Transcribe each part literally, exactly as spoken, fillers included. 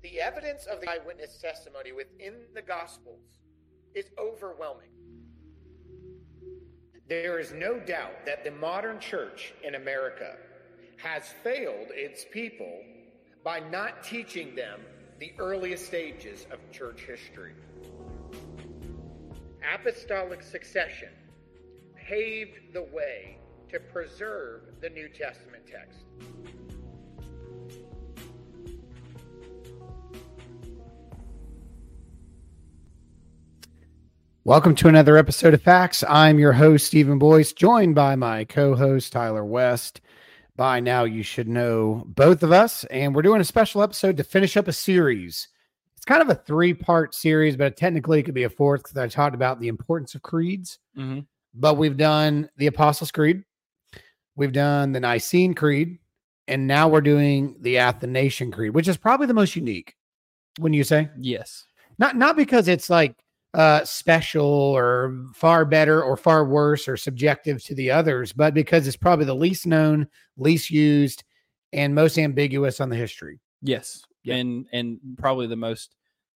The evidence of the eyewitness testimony within the Gospels is overwhelming. There is no doubt that the modern church in America has failed its people by not teaching them the earliest stages of church history. Apostolic succession paved the way to preserve the New Testament text. Welcome to another episode of Facts. I'm your host, Stephen Boyce, joined by my co-host, Tyler West. By now, you should know both of us, and we're doing a special episode to finish up a series. It's kind of a three-part series, but technically it could be a fourth because I talked about the importance of creeds. Mm-hmm. But we've done the Apostles' Creed, we've done the Nicene Creed, and now we're doing the Athanasian Creed, which is probably the most unique, wouldn't you say? Yes. Not, not because it's like uh, special or far better or far worse or subjective to the others, but because it's probably the least known, least used, and most ambiguous on the history. Yes. Yeah. And, and probably the most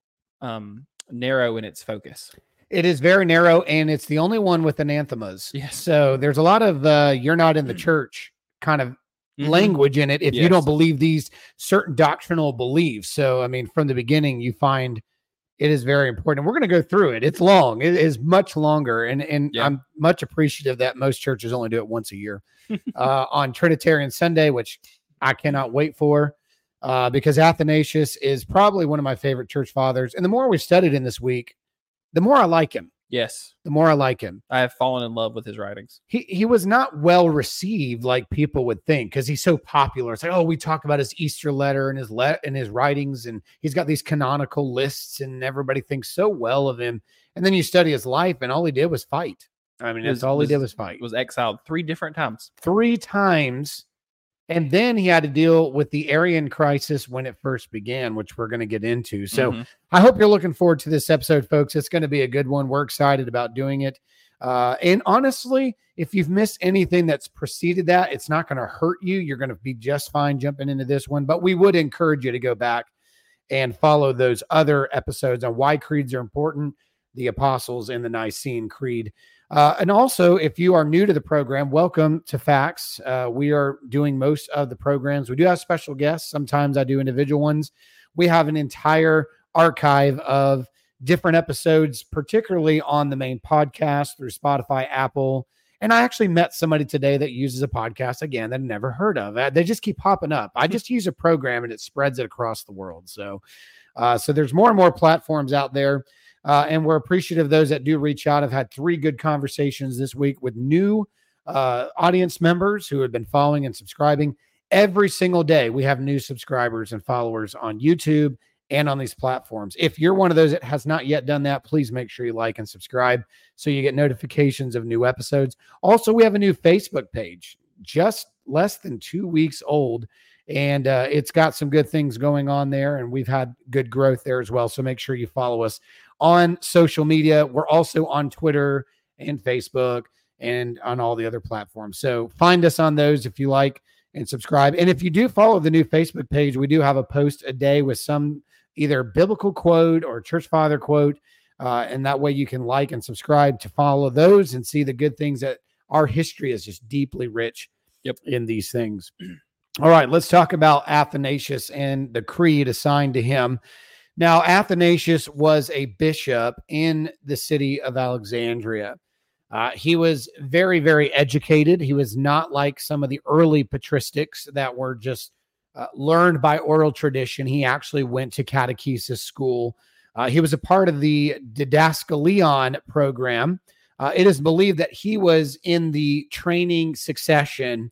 um, narrow in its focus. It is very narrow, and it's the only one with anathemas. Yes. So there's a lot of uh, you're not in the church kind of mm-hmm. language in it if yes. you don't believe these certain doctrinal beliefs. So, I mean, from the beginning, you find it is very important. We're going to go through it. It's long. It is much longer. And, and yeah. I'm much appreciative that most churches only do it once a year uh, on Trinitarian Sunday, which I cannot wait for uh, because Athanasius is probably one of my favorite church fathers. And the more we studied in this week, the more I like him. Yes. The more I like him. I have fallen in love with his writings. He he was not well received like people would think because he's so popular. It's like, oh, we talk about his Easter letter and his le- and his writings, and he's got these canonical lists, and everybody thinks so well of him. And then you study his life, and all he did was fight. I mean, that's all was, he did was fight. Was exiled three different times. Three times. And then he had to deal with the Arian crisis when it first began, which we're going to get into. So mm-hmm. I hope you're looking forward to this episode, folks. It's going to be a good one. We're excited about doing it. Uh, and honestly, if you've missed anything that's preceded that, it's not going to hurt you. You're going to be just fine jumping into this one. But we would encourage you to go back and follow those other episodes on why creeds are important, the Apostles, and the Nicene Creed. Uh, and also, if you are new to the program, welcome to Facts. Uh, we are doing most of the programs. We do have special guests. Sometimes I do individual ones. We have an entire archive of different episodes, particularly on the main podcast through Spotify, Apple. And I actually met somebody today that uses a podcast, again, that I've never heard of. They just keep popping up. I just use a program and it spreads it across the world. So, uh, so there's more and more platforms out there. Uh, and we're appreciative of those that do reach out. I've had three good conversations this week with new uh, audience members who have been following and subscribing. Every single day, we have new subscribers and followers on YouTube and on these platforms. If you're one of those that has not yet done that, please make sure you like and subscribe so you get notifications of new episodes. Also, we have a new Facebook page, just less than two weeks old. And uh, it's got some good things going on there, and we've had good growth there as well. So make sure you follow us on social media. We're also on Twitter and Facebook and on all the other platforms. So find us on those if you like and subscribe. And if you do follow the new Facebook page, we do have a post a day with some either biblical quote or church father quote. Uh, and that way you can like and subscribe to follow those and see the good things that our history is just deeply rich yep. in these things. All right, let's talk about Athanasius and the creed assigned to him. Now, Athanasius was a bishop in the city of Alexandria. Uh, he was very, very educated. He was not like some of the early patristics that were just uh, learned by oral tradition. He actually went to catechesis school. Uh, he was a part of the Didaskalion program. Uh, it is believed that he was in the training succession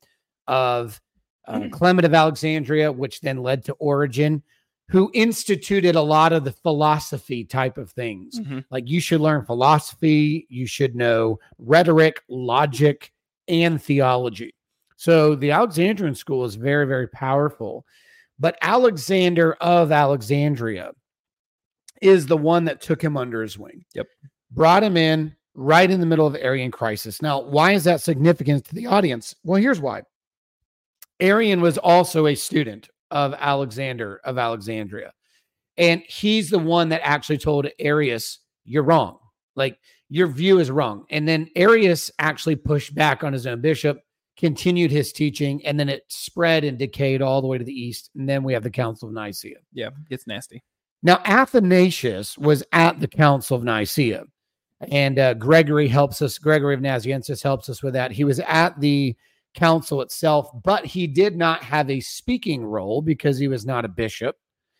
of Uh, Clement of Alexandria, which then led to Origen, who instituted a lot of the philosophy type of things. Mm-hmm. Like you should learn philosophy, you should know rhetoric, logic, and theology. So the Alexandrian school is very, very powerful. But Alexander of Alexandria is the one that took him under his wing. Yep. Brought him in right in the middle of the Arian crisis. Now, why is that significant to the audience? Well, here's why. Arian was also a student of Alexander of Alexandria. And he's the one that actually told Arius, you're wrong. Like, your view is wrong. And then Arius actually pushed back on his own bishop, continued his teaching, and then it spread and decayed all the way to the east. And then we have the Council of Nicaea. Yeah, it's nasty. Now, Athanasius was at the Council of Nicaea, and uh, Gregory helps us. Gregory of Nazianzus helps us with that. He was at the council itself, but he did not have a speaking role because he was not a bishop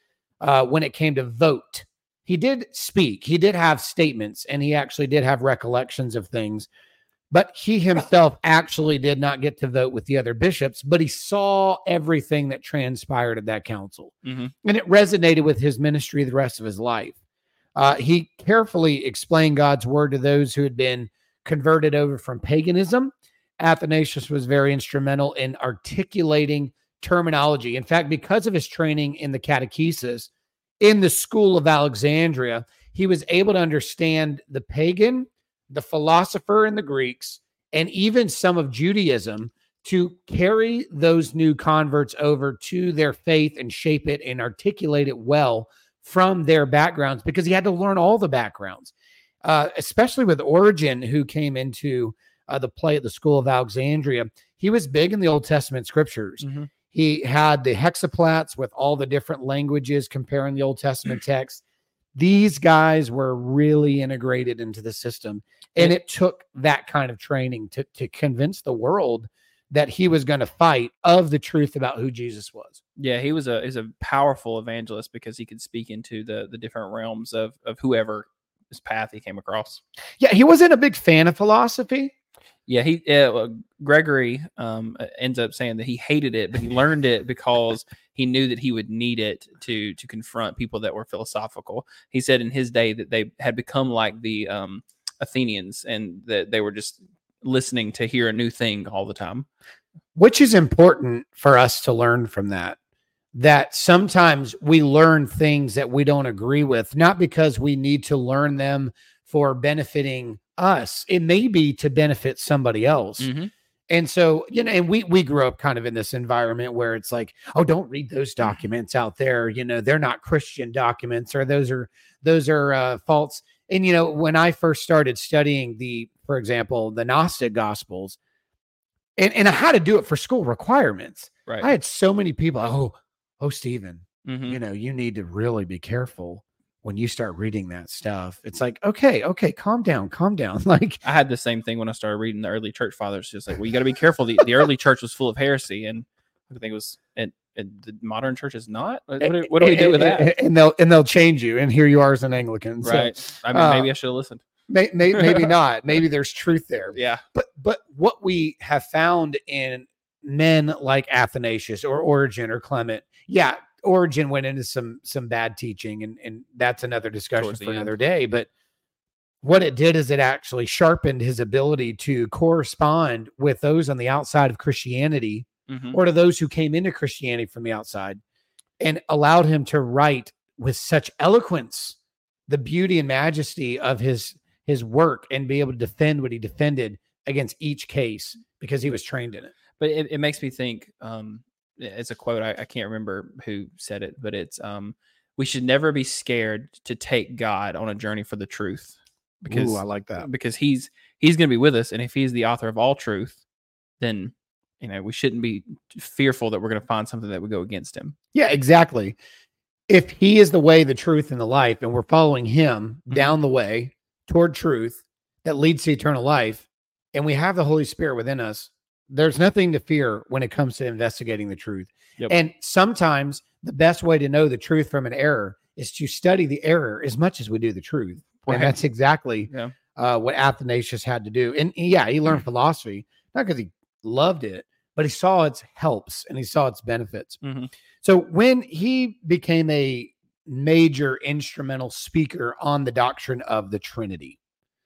uh, when it came to vote. He did speak. He did have statements, and he actually did have recollections of things, but he himself actually did not get to vote with the other bishops, but he saw everything that transpired at that council, Mm-hmm. and it resonated with his ministry the rest of his life. Uh, he carefully explained God's word to those who had been converted over from paganism. Athanasius was very instrumental in articulating terminology. In fact, because of his training in the catechesis in the school of Alexandria, he was able to understand the pagan, the philosopher, and the Greeks, and even some of Judaism to carry those new converts over to their faith and shape it and articulate it well from their backgrounds, because he had to learn all the backgrounds, uh, especially with Origen, who came into uh, the play at the school of Alexandria. He was big in the Old Testament scriptures. Mm-hmm. He had the hexaplats with all the different languages comparing the Old Testament text. These guys were really integrated into the system, and it took that kind of training to, to convince the world that he was going to fight of the truth about who Jesus was. Yeah, he was a is a powerful evangelist because he could speak into the the different realms of of whoever his path he came across. Yeah, he wasn't a big fan of philosophy. Yeah, he uh, Gregory um, ends up saying that he hated it, but he learned it because he knew that he would need it to to confront people that were philosophical. He said in his day that they had become like the um, Athenians, and that they were just listening to hear a new thing all the time. Which is important for us to learn from that, that sometimes we learn things that we don't agree with, not because we need to learn them for benefiting us. It may be to benefit somebody else. Mm-hmm. And so, you know, and we, we grew up kind of in this environment where it's like, oh, don't read those documents out there. You know, they're not Christian documents, or those are, those are uh, false. And, you know, when I first started studying the, for example, the Gnostic Gospels, and, and I had to do it for school requirements. Right. I had so many people, oh, oh, Stephen, Mm-hmm. you know, you need to really be careful when you start reading that stuff. It's like, okay, okay, calm down, calm down. Like, I had the same thing when I started reading the early church fathers. Just like, well, you got to be careful. The, the early church was full of heresy, and I think it was, and, and the modern church is not. What do, what do we do with that? And they'll and they'll change you. And here you are as an Anglican, Right. So, I mean, uh, maybe I should have listened. may, may, maybe not. Maybe there's truth there. Yeah. But but what we have found in men like Athanasius or Origen or Clement, yeah, Origen went into some some bad teaching, and, and that's another discussion Towards the for end. another day. But what it did is it actually sharpened his ability to correspond with those on the outside of Christianity, Mm-hmm. or to those who came into Christianity from the outside, and allowed him to write with such eloquence the beauty and majesty of his his work, and be able to defend what he defended against each case because he was trained in it. But it, it makes me think, um, it's a quote. I, I can't remember who said it, but it's, um, we should never be scared to take God on a journey for the truth, because Ooh, I like that. because he's, he's going to be with us. And if he's the author of all truth, then, you know, we shouldn't be fearful that we're going to find something that would go against him. Yeah, exactly. If he is the way, the truth, and the life, and we're following him Mhm. down the way toward truth that leads to eternal life, and we have the Holy Spirit within us, there's nothing to fear when it comes to investigating the truth. Yep. And sometimes the best way to know the truth from an error is to study the error as much as we do the truth. Right. And that's exactly Yeah. uh, what Athanasius had to do. And yeah, he learned philosophy, not because he loved it, but he saw its helps and he saw its benefits. Mhm. So when he became a major instrumental speaker on the doctrine of the Trinity,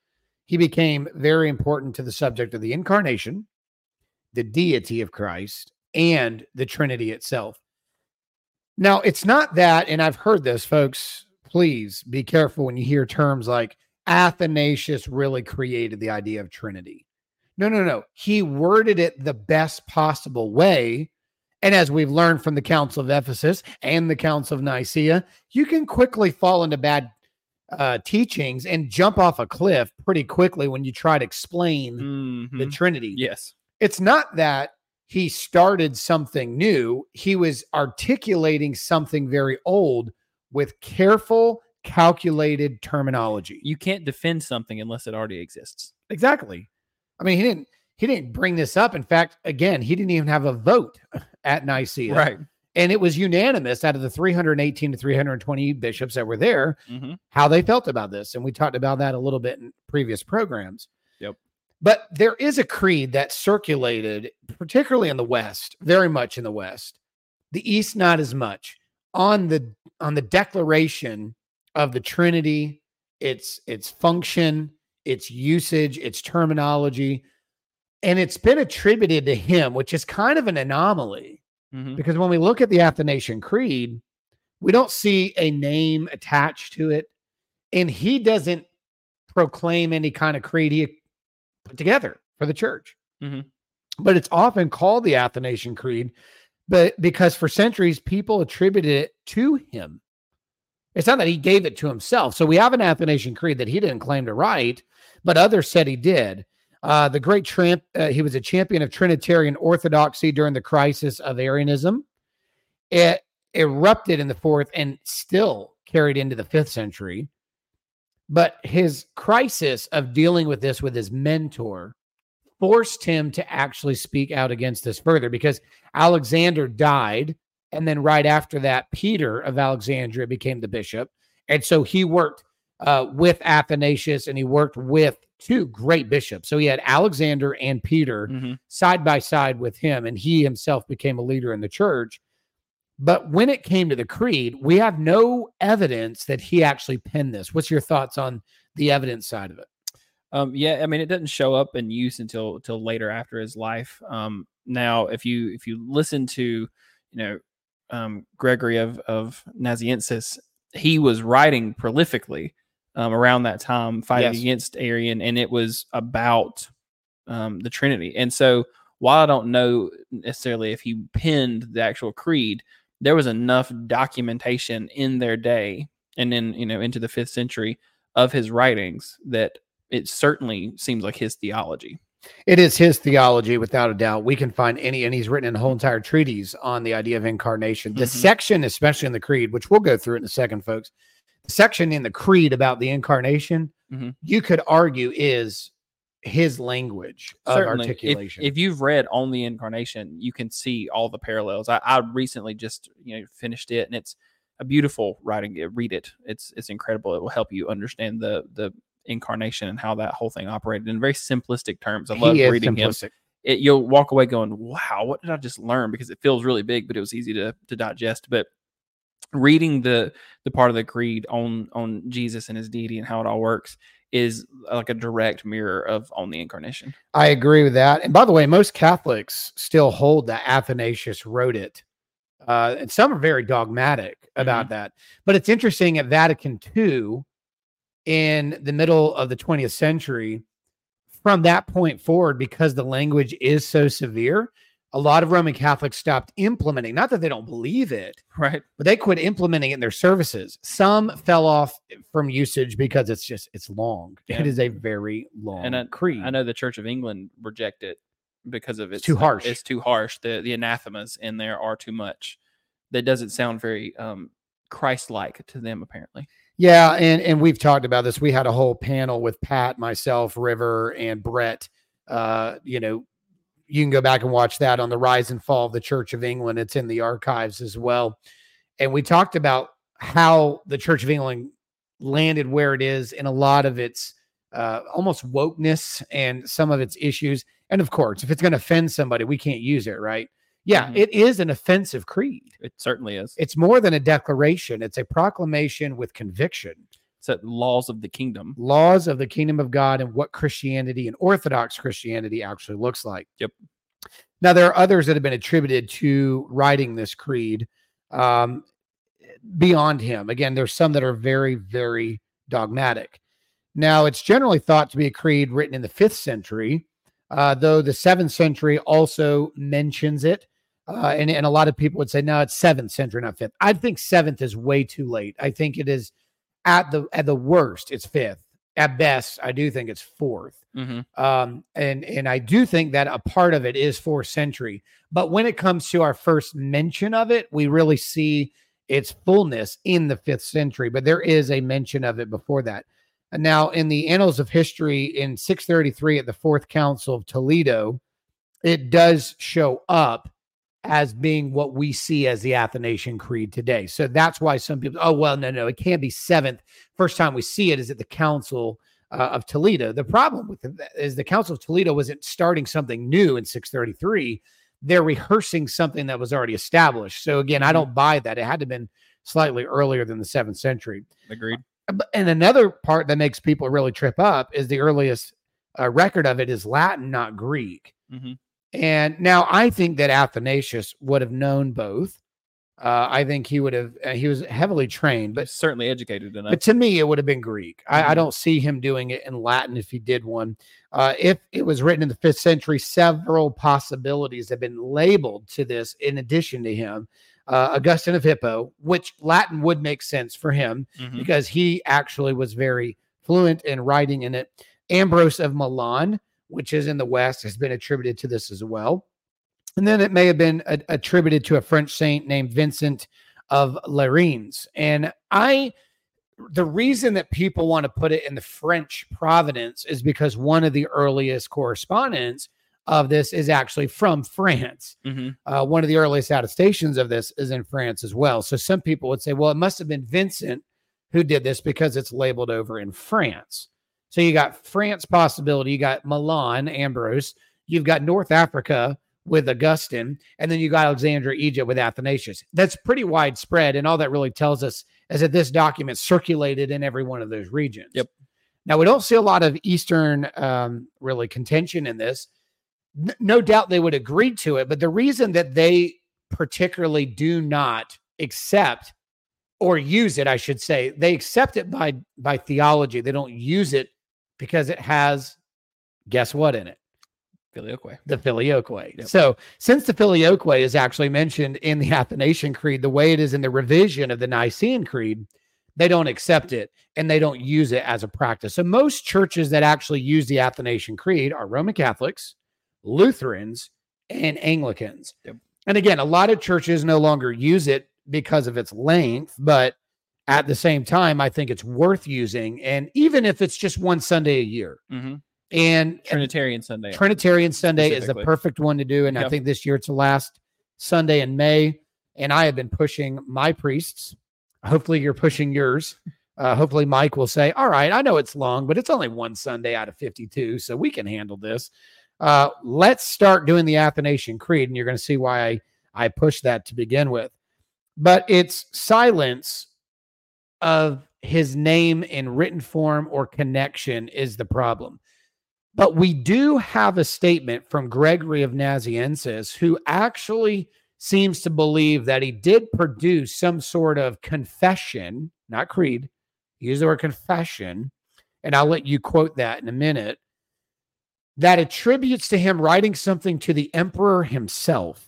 he became very important to the subject of the incarnation, the deity of Christ, and the Trinity itself. Now, it's not that, and I've heard this, folks, please be careful when you hear terms like Athanasius really created the idea of Trinity. No, no, no. He worded it the best possible way, And as we've learned from the Council of Ephesus and the Council of Nicaea, you can quickly fall into bad uh, teachings and jump off a cliff pretty quickly when you try to explain Mhm. the Trinity. Yes. It's not that he started something new. He was articulating something very old with careful, calculated terminology. You can't defend something unless it already exists. Exactly. I mean, he didn't he didn't bring this up. In fact, again, he didn't even have a vote at Nicaea. Right. And it was unanimous out of the three hundred eighteen to three hundred twenty bishops that were there, Mm-hmm. how they felt about this. And we talked about that a little bit in previous programs. Yep. But there is a creed that circulated, particularly in the West, very much in the West. The East, not as much, on the on the declaration of the Trinity, its its function, its usage, its terminology. And it's been attributed to him, which is kind of an anomaly. Mm-hmm. Because when we look at the Athanasian Creed, we don't see a name attached to it. And he doesn't proclaim any kind of creed he put together for the church. Mm-hmm. But it's often called the Athanasian Creed, but because for centuries, people attributed it to him. It's not that he gave it to himself. So we have an Athanasian Creed that he didn't claim to write, but others said he did. Uh, the great tramp, uh, he was a champion of Trinitarian orthodoxy during the crisis of Arianism. It erupted in the fourth and still carried into the fifth century. But his crisis of dealing with this with his mentor forced him to actually speak out against this further, because Alexander died. And then right after that, Peter of Alexandria became the bishop. And so he worked uh, with Athanasius, and he worked with two great bishops. So he had Alexander and Peter Mm-hmm. side by side with him, and he himself became a leader in the church. But when it came to the creed, we have no evidence that he actually penned this. What's your thoughts on the evidence side of it? Um, yeah, I mean, it doesn't show up in use until until later after his life. Um, now, if you if you listen to, you know, um, Gregory of of Nazianzus, he was writing prolifically um, around that time, fighting Yes. against Arian, and it was about um, the Trinity. And so, while I don't know necessarily if he penned the actual creed, there was enough documentation in their day, and then, you know, into the fifth century of his writings, that it certainly seems like his theology. It is his theology, without a doubt. We can find any, and he's written a whole entire treatise on the idea of incarnation. The Mhm. section, especially in the creed, which we'll go through it in a second, folks, the section in the creed about the incarnation, Mhm. you could argue is his language of Certainly. If, articulation. if you've read On the Incarnation, you can see all the parallels. I, I recently just, you know, finished it, and it's a beautiful writing. Read it. It's it's incredible. It will help you understand the the incarnation and how that whole thing operated in very simplistic terms. I love he is reading him. simplistic. It, you'll walk away going, wow, what did I just learn? Because it feels really big, but it was easy to to digest. But reading the the part of the creed on on Jesus and his deity and how it all works is like a direct mirror of On the Incarnation. I agree with that. And by the way, most Catholics still hold that Athanasius wrote it. Uh, and some are very dogmatic about Mm-hmm. that. But it's interesting, at Vatican Two, in the middle of the twentieth century, from that point forward, because the language is so severe, a lot of Roman Catholics stopped implementing, not that they don't believe it, Right. but they quit implementing it in their services. Some fell off from usage because it's just, it's long. Yeah. It is a very long And I, creed. I know the Church of England reject it because of its too harsh. It's too harsh. The the anathemas in there are too much. That doesn't sound very um, Christ-like to them, apparently. Yeah, and and we've talked about this. We had a whole panel with Pat, myself, River, and Brett. Uh, you know, you can go back and watch that on the Rise and Fall of the Church of England. It's in the archives as well. And we talked about how the Church of England landed where it is in a lot of its uh, almost wokeness and some of its issues. And of course, if it's going to offend somebody, we can't use it, right? Yeah, Mhm. it is an offensive creed. It certainly is. It's more than a declaration. It's a proclamation with conviction. It's the laws of the kingdom. Laws of the kingdom of God and what Christianity and Orthodox Christianity actually looks like. Yep. Now, there are others that have been attributed to writing this creed um, beyond him. Again, there's some that are very, very dogmatic. Now, it's generally thought to be a creed written in the fifth century, uh, though the seventh century also mentions it. Uh, and, and a lot of people would say, no, it's seventh century, not fifth. I think seventh is way too late. I think it is at the at the worst, it's fifth. At best, I do think it's fourth. Mm-hmm. Um, and, and I do think that a part of it is fourth century. But when it comes to our first mention of it, we really see its fullness in the fifth century. But there is a mention of it before that. And now, in the Annals of History in six thirty-three at the Fourth Council of Toledo, it does show up as being what we see as the Athanasian Creed today. So that's why some people, oh, well, no, no, it can't be seventh. First time we see it is at the Council uh, of Toledo. The problem with it is the Council of Toledo wasn't starting something new in six thirty-three. They're rehearsing something that was already established. So again, I don't buy that. It had to have been slightly earlier than the seventh century. Agreed. And another part that makes people really trip up is the earliest uh, record of it is Latin, not Greek. Mm-hmm. And now I think that Athanasius would have known both. Uh, I think he would have, uh, he was heavily trained, but He's certainly educated enough. But to me, it would have been Greek. I, Mm-hmm. I don't see him doing it in Latin if he did one. Uh, if it was written in the fifth century, several possibilities have been labeled to this in addition to him. Uh, Augustine of Hippo, which Latin would make sense for him Mhm. because he actually was very fluent in writing in it. Ambrose of Milan, which is in the West, has been attributed to this as well. And then it may have been a- attributed to a French saint named Vincent of Lerins. And I, the reason that people want to put it in the French providence is because one of the earliest correspondents of this is actually from France. Mhm. Uh, one of the earliest attestations of this is in France as well. So some people would say, well, it must have been Vincent who did this because it's labeled over in France. So you got France possibility, you got Milan, Ambrose, you've got North Africa with Augustine, and then you got Alexandria, Egypt with Athanasius. That's pretty widespread, and all that really tells us is that this document circulated in every one of those regions. Yep. Now, we don't see a lot of Eastern um, really contention in this. N- no doubt they would agree to it, but the reason that they particularly do not accept or use it, I should say, they accept it by by theology. They don't use it because it has, guess what in it? Filioque. The Filioque. Yep. So since the Filioque is actually mentioned in the Athanasian Creed, the way it is in the revision of the Nicene Creed, they don't accept it and they don't use it as a practice. So most churches that actually use the Athanasian Creed are Roman Catholics, Lutherans, and Anglicans. Yep. And again, a lot of churches no longer use it because of its length, but at the same time, I think it's worth using. And even if it's just one Sunday a year, Mm-hmm. and Trinitarian Sunday. Trinitarian Sunday is the Specifically. perfect one to do. And I Yep. think this year it's the last Sunday in May. And I have been pushing my priests. Hopefully you're pushing yours. Uh, hopefully Mike will say, all right, I know it's long, but it's only one Sunday out of fifty-two, so we can handle this. Uh, let's start doing the Athanasian Creed. And you're going to see why I, I push that to begin with. But it's silence of his name in written form or connection is the problem. But we do have a statement from Gregory of Nazianzus, who actually seems to believe that he did produce some sort of confession, not creed. He used the word confession, and I'll let you quote that in a minute, that attributes to him writing something to the emperor himself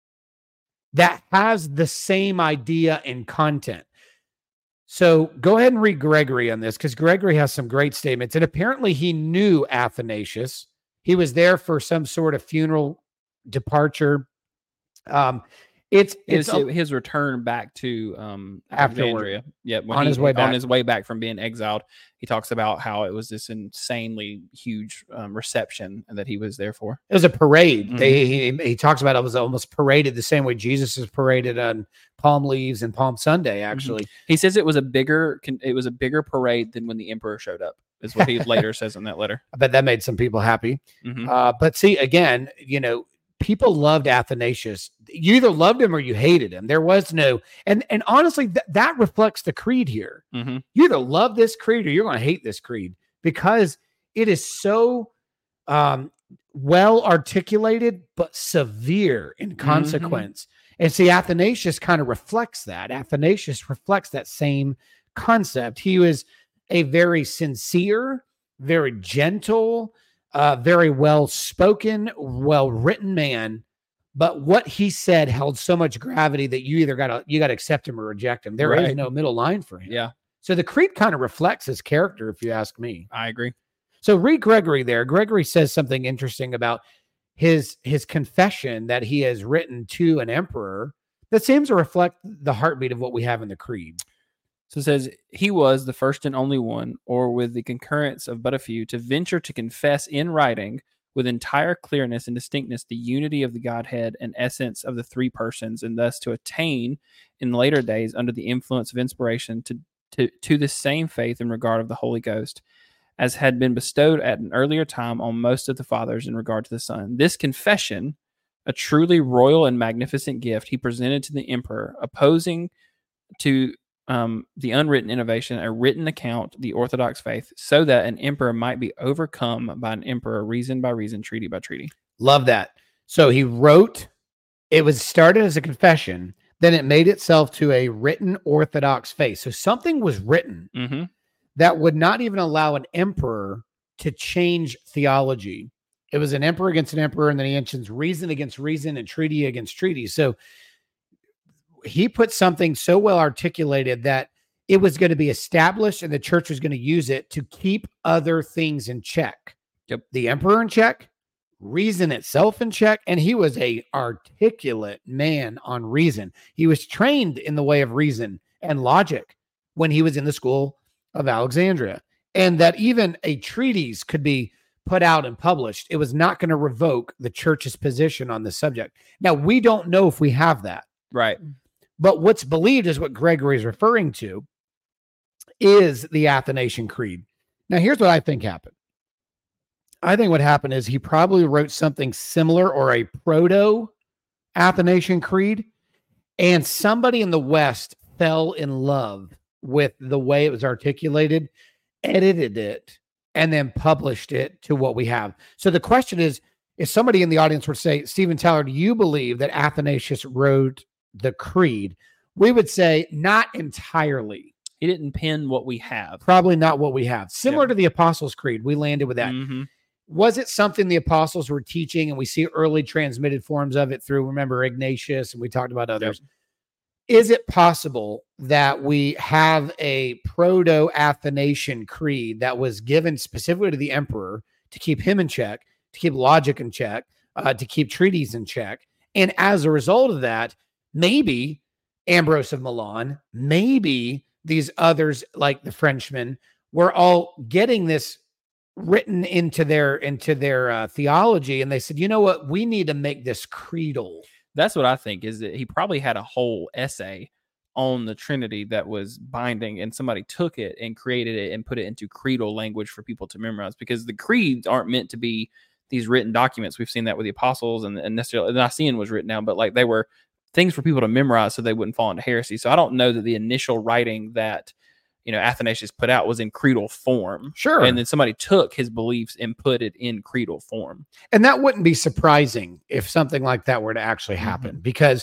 that has the same idea and content. So go ahead and read Gregory on this, because Gregory has some great statements. And apparently he knew Athanasius. He was there for some sort of funeral departure. Um, it's it's His, a- his return back to um, Afterward. Alexandria. Yeah, when On he- his way back. on his way back from being exiled, he talks about how it was this insanely huge um, reception that he was there for. It was a parade. Mhm. They, he, he talks about it was almost paraded the same way Jesus is paraded on Palm Leaves and Palm Sunday, actually. He says it was a bigger con- it was a bigger parade than when the emperor showed up. Is what he later says in that letter. I bet that made some people happy. Mhm. Uh, but see, again, you know, people loved Athanasius. You either loved him or you hated him. There was no, and and honestly, th- that reflects the creed here. Mhm. You either love this creed or you're going to hate this creed because it is so um, well articulated, but severe in consequence. And see, Athanasius kind of reflects that. Athanasius reflects that same concept. He was a very sincere, very gentle, uh, very well spoken, well written man, but what he said held so much gravity that you either got to you got to accept him or reject him. There Right. is no middle line for him. Yeah, So the creed kind of reflects his character, if you ask me. I agree. So read Gregory there. Gregory says something interesting about his his confession that he has written to an emperor that seems to reflect the heartbeat of what we have in the creed. So it says, he was the first and only one, or with the concurrence of but a few, to venture to confess in writing with entire clearness and distinctness the unity of the Godhead and essence of the three persons, and thus to attain in later days, under the influence of inspiration, to, to, to the same faith in regard of the Holy Ghost as had been bestowed at an earlier time on most of the fathers in regard to the Son. This confession, a truly royal and magnificent gift, he presented to the emperor, opposing to um, the unwritten innovation, a written account, the Orthodox faith, so that an emperor might be overcome by an emperor, reason by reason, treaty by treaty. Love that. So he wrote, it was started as a confession, then it made itself to a written Orthodox faith. So something was written Mm-hmm. that would not even allow an emperor to change theology. It was an emperor against an emperor, and then he mentions reason against reason and treaty against treaty. So he put something so well articulated that it was going to be established and the church was going to use it to keep other things in check. Yep. The emperor in check, reason itself in check, and he was a articulate man on reason. He was trained in the way of reason and logic when he was in the school of Alexandria, and that even a treatise could be put out and published. It was not going to revoke the church's position on the subject. Now, we don't know if we have that, Right. but what's believed is what Gregory is referring to is the Athanasian Creed. Now, here's what I think happened. I think what happened is he probably wrote something similar or a proto Athanasian Creed, and somebody in the West fell in love with the way it was articulated, edited it, and then published it to what we have. So the question is, if somebody in the audience were to say, Stephen Tyler, do you believe that Athanasius wrote the creed? We would say not entirely. He didn't pen what we have. Probably not what we have. Similar Yeah. to the Apostles' Creed, we landed with that. Mm-hmm. Was it something the apostles were teaching, and we see early transmitted forms of it through, remember, Ignatius, and we talked about others. Yep. Is it possible that we have a proto-Athanasian creed that was given specifically to the emperor to keep him in check, to keep logic in check, uh, to keep treaties in check? And as a result of that, maybe Ambrose of Milan, maybe these others like the Frenchmen were all getting this written into their into their uh, theology, and they said, you know what, we need to make this creedal. That's what I think, is that he probably had a whole essay on the Trinity that was binding, and somebody took it and created it and put it into creedal language for people to memorize, because the creeds aren't meant to be these written documents. We've seen that with the apostles, and, and necessarily the Nicene was written down, but like they were things for people to memorize so they wouldn't fall into heresy. So I don't know that the initial writing that, you know, Athanasius put out was in creedal form. Sure. And then somebody took his beliefs and put it in creedal form. And that wouldn't be surprising if something like that were to actually happen, mm-hmm. because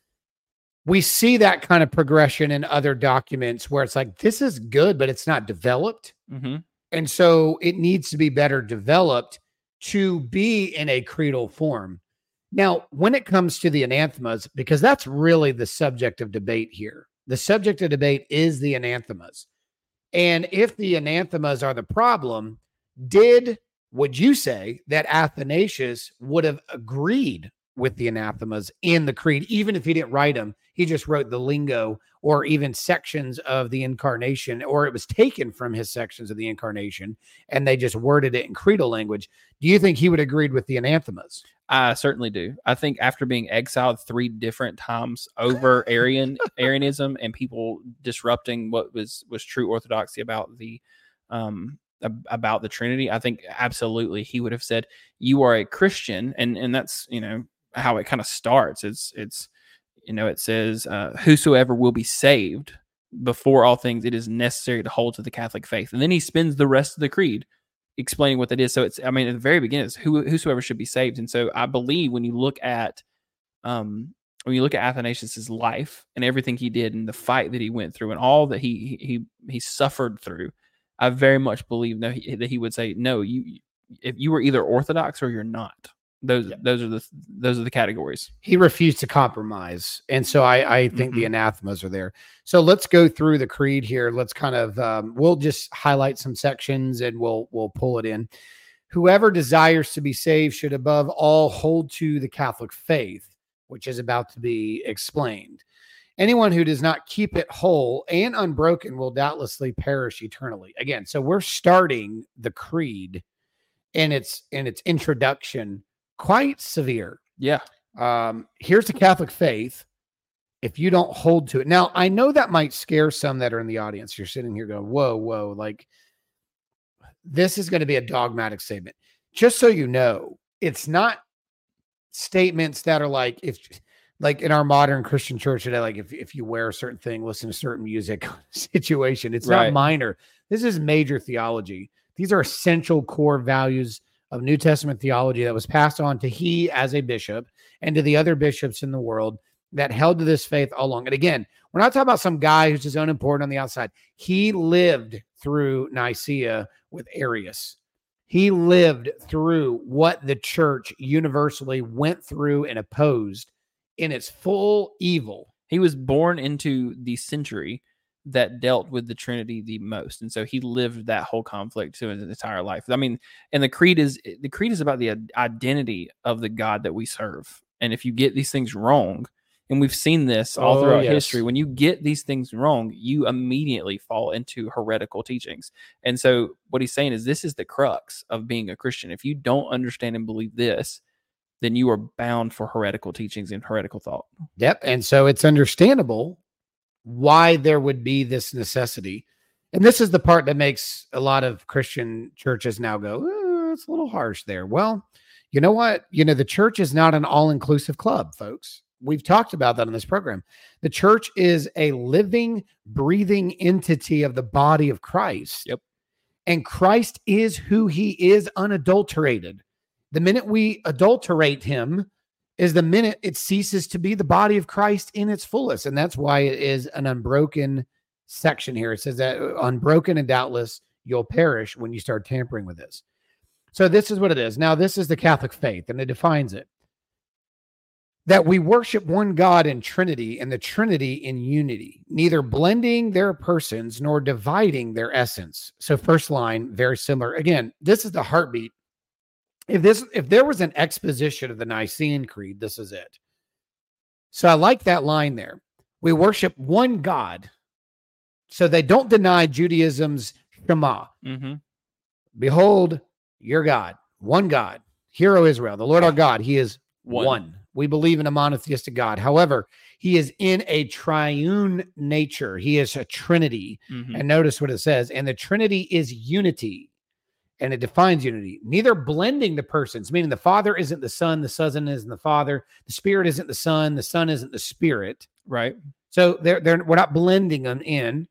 we see that kind of progression in other documents where it's like, this is good, but it's not developed. Mm-hmm. And so it needs to be better developed to be in a creedal form. Now, when it comes to the anathemas, because that's really the subject of debate here, the subject of debate is the anathemas. And if the anathemas are the problem, did, would you say that Athanasius would have agreed with the anathemas in the creed, even if he didn't write them? He just wrote the lingo or even sections of the incarnation, or it was taken from his sections of the incarnation, and they just worded it in creedal language. Do you think he would have agreed with the anathemas? I certainly do. I think after being exiled three different times over Arian Arianism and people disrupting what was was true orthodoxy about the um about the Trinity, I think absolutely he would have said, you are a Christian, and and that's, you know, how it kind of starts. It's it's you know, it says, uh, whosoever will be saved, before all things it is necessary to hold to the Catholic faith. And then he spends the rest of the creed explaining what that is. So it's, I mean, at the very beginning, it's who, whosoever should be saved. And so I believe when you look at, um, when you look at Athanasius's life and everything he did and the fight that he went through and all that he, he, he suffered through, I very much believe no, he, that he would say, no, you, if you were either Orthodox or you're not. Those Yeah. those are the those are the categories. He refused to compromise. And so I, I think Mm-hmm. the anathemas are there. So let's go through the creed here. Let's kind of, um, we'll just highlight some sections and we'll, we'll pull it in. Whoever desires to be saved should above all hold to the Catholic faith, which is about to be explained. Anyone who does not keep it whole and unbroken will doubtlessly perish eternally. Again, so we're starting the creed in its, in its introduction quite severe. Yeah. Um, here's the Catholic faith. If you don't hold to it. Now, I know that might scare some that are in the audience. You're sitting here going, whoa, whoa, like this is going to be a dogmatic statement. Just so you know, it's not statements that are like, if like in our modern Christian church today, like if, if you wear a certain thing, listen to certain music situation, it's Right. not minor. This is major theology. These are essential core values of New Testament theology that was passed on to he as a bishop and to the other bishops in the world that held to this faith all along. And again, we're not talking about some guy who's just unimportant on the outside. He lived through Nicaea with Arius. He lived through what the church universally went through and opposed in its full evil. He was born into the century that dealt with the Trinity the most, and so he lived that whole conflict to his entire life. I mean, and the creed is the creed is about the identity of the God that we serve. And if you get these things wrong, and we've seen this all Oh, throughout yes. history, when you get these things wrong, you immediately fall into heretical teachings. And so what he's saying is this is the crux of being a Christian. If you don't understand and believe this, then you are bound for heretical teachings and heretical thought. Yep. And so it's understandable why there would be this necessity. And this is the part that makes a lot of Christian churches now go, oh, it's a little harsh there. Well, you know what? You know, the church is not an all-inclusive club, folks. We've talked about that in this program. The church is a living, breathing entity of the body of Christ. Yep. And Christ is who he is, unadulterated. The minute we adulterate him is the minute it ceases to be the body of Christ in its fullest. And that's why it is an unbroken section here. It says that unbroken and doubtless you'll perish when you start tampering with this. So this is what it is. Now, this is the Catholic faith, and it defines it. That we worship one God in Trinity, and the Trinity in unity, neither blending their persons nor dividing their essence. So first line, very similar. Again, this is the heartbeat. If this, if there was an exposition of the Nicene Creed, this is it. So I like that line there. We worship one God. So they don't deny Judaism's Shema. Mm-hmm. Behold, your God, one God, Hear, O Israel, the Lord our God, he is One. one. We believe in a monotheistic God. However, he is in a triune nature. He is a Trinity. Mm-hmm. And notice what it says. And the Trinity is unity. And it defines unity. Neither blending the persons, meaning the Father isn't the Son, the Son isn't the Father, the Spirit isn't the Son, the Son isn't the Spirit. Right. So they're, they're, we're not blending them in,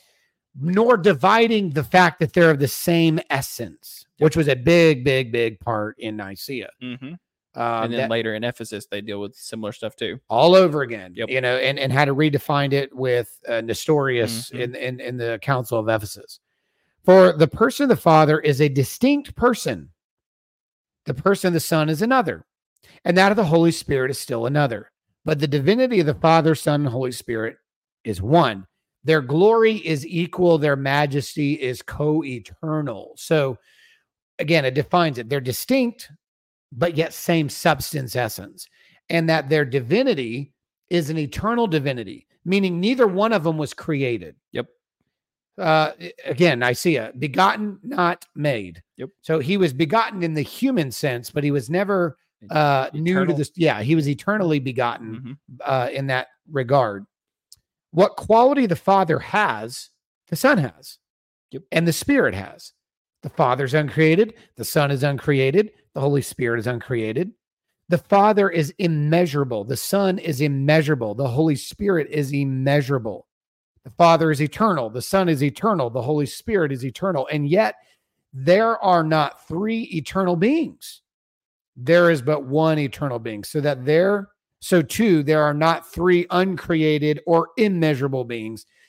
nor dividing the fact that they're of the same essence, which was a big, big, big part in Nicaea. Mm-hmm. Um, and then that- later in Ephesus, they deal with similar stuff too. all over again, Yep. you know, and, and how to redefine it with uh, Nestorius Mhm. in, in, in the Council of Ephesus. For the person of the Father is a distinct person. The person of the Son is another. And that of the Holy Spirit is still another. But the divinity of the Father, Son, and Holy Spirit is one. Their glory is equal. Their majesty is co-eternal. So again, it defines it. They're distinct, but yet same substance essence. And that their divinity is an eternal divinity, meaning neither one of them was created. Yep. Uh, again, Nicaea, begotten, not made. Yep. So he was begotten in the human sense, but he was never uh, new to Eternal. this. Yeah, he was eternally begotten Mhm. uh, in that regard. What quality the Father has, the Son has. Yep. And the Spirit has. The Father's uncreated, the Son is uncreated, the Holy Spirit is uncreated. The Father is immeasurable, the Son is immeasurable, the Holy Spirit is immeasurable. The Father is eternal, the Son is eternal, the Holy Spirit is eternal. And yet there are not three eternal beings. There is but one eternal being. So that there, so too, there are not three uncreated or immeasurable beings.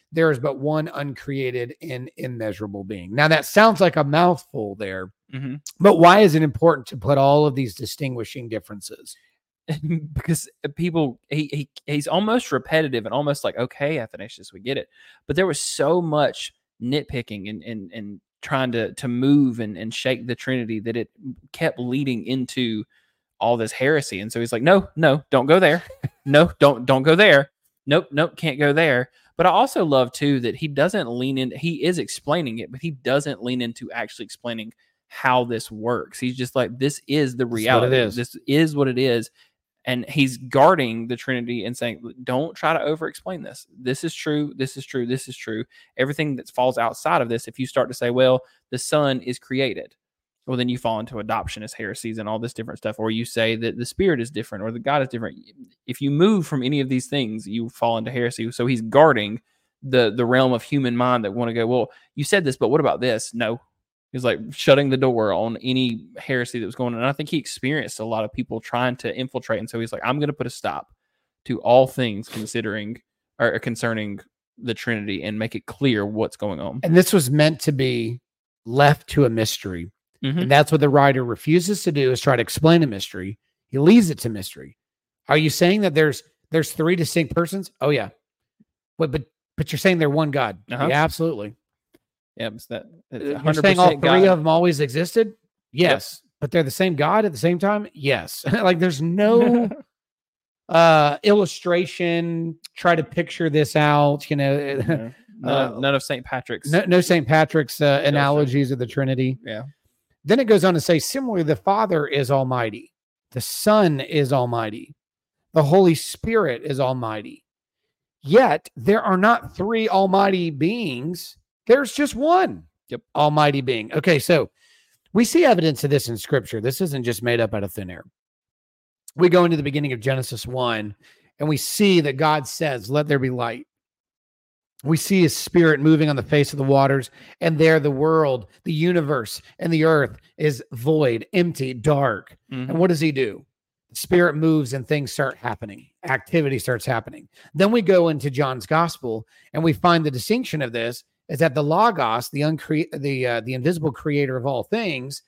there is but one uncreated and immeasurable being. Now that sounds like a mouthful there, Mm-hmm. but why is it important to put all of these distinguishing differences? Because people, he, he he's almost repetitive and almost like, okay, Athanasius, we get it. But there was so much nitpicking and and and trying to to move and, and shake the Trinity that it kept leading into all this heresy. And so he's like, no, no, don't go there. No, don't don't go there. Nope, nope, can't go there. But I also love too that he doesn't lean in. He is explaining it, but he doesn't lean into actually explaining how this works. He's just like, this is the reality. It is. This is what it is. And he's guarding the Trinity and saying, don't try to over-explain this. This is true. This is true. This is true. Everything that falls outside of this, if you start to say, well, the Son is created, well, then you fall into adoptionist heresies and all this different stuff. Or you say that the Spirit is different or the God is different. If you move from any of these things, you fall into heresy. So he's guarding the, the realm of human mind that want to go, well, you said this, but what about this? No. He's like shutting the door on any heresy that was going on. And I think he experienced a lot of people trying to infiltrate. And so he's like, I'm going to put a stop to all things considering or concerning the Trinity and make it clear what's going on. And this was meant to be left to a mystery. Mm-hmm. And that's what the writer refuses to do, is try to explain a mystery. He leaves it to mystery. Are you saying that there's there's three distinct persons? Oh, yeah. But but, but you're saying they're one God. Uh-huh. Yeah, absolutely. Yeah, it's that. It's You're saying all three God. of them always existed? Yes. Yep. But they're the same God at the same time? Yes. Like there's no uh, illustration. Try to picture this out. You know, Yeah. None, uh, none of Saint Patrick's. no, no Saint Patrick's uh, analogies of the Trinity. Yeah. Then it goes on to say, similarly, the Father is almighty. The Son is almighty. The Holy Spirit is almighty. Yet there are not three almighty beings. There's just one yep. almighty being. Okay, so we see evidence of this in Scripture. This isn't just made up out of thin air. We go into the beginning of Genesis one, and we see that God says, let there be light. We see his Spirit moving on the face of the waters, and there the world, the universe, and the earth is void, empty, dark. Mm-hmm. And what does he do? The Spirit moves and things start happening. Activity starts happening. Then we go into John's Gospel, and we find the distinction of this is that the Logos, the uncre- the uh, the invisible creator of all things,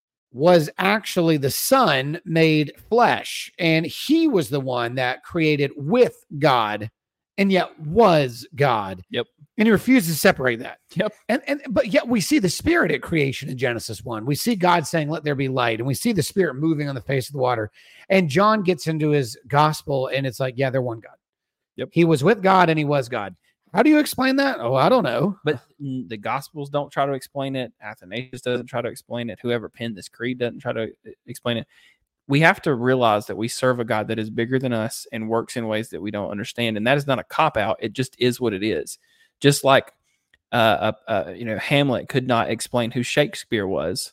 was actually the Son made flesh, and he was the one that created with God, and yet was God. Yep. And he refused to separate that. Yep. And and but yet we see the Spirit at creation in Genesis one. We see God saying, "Let there be light," and we see the Spirit moving on the face of the water. And John gets into his gospel, and it's like, yeah, they're one God. Yep. He was with God, and he was God. How do you explain that? Oh, I don't know. But the Gospels don't try to explain it. Athanasius doesn't try to explain it. Whoever penned this creed doesn't try to explain it. We have to realize that we serve a God that is bigger than us and works in ways that we don't understand. And that is not a cop-out. It just is what it is. Just like, uh, uh, uh, you know, Hamlet could not explain who Shakespeare was.